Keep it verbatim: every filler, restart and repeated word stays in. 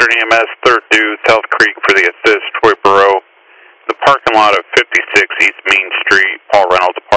Southern E M S, third due, South Creek for the assist, Troy Burrow. The parking lot of fifty-six East Main Street, Paul Reynolds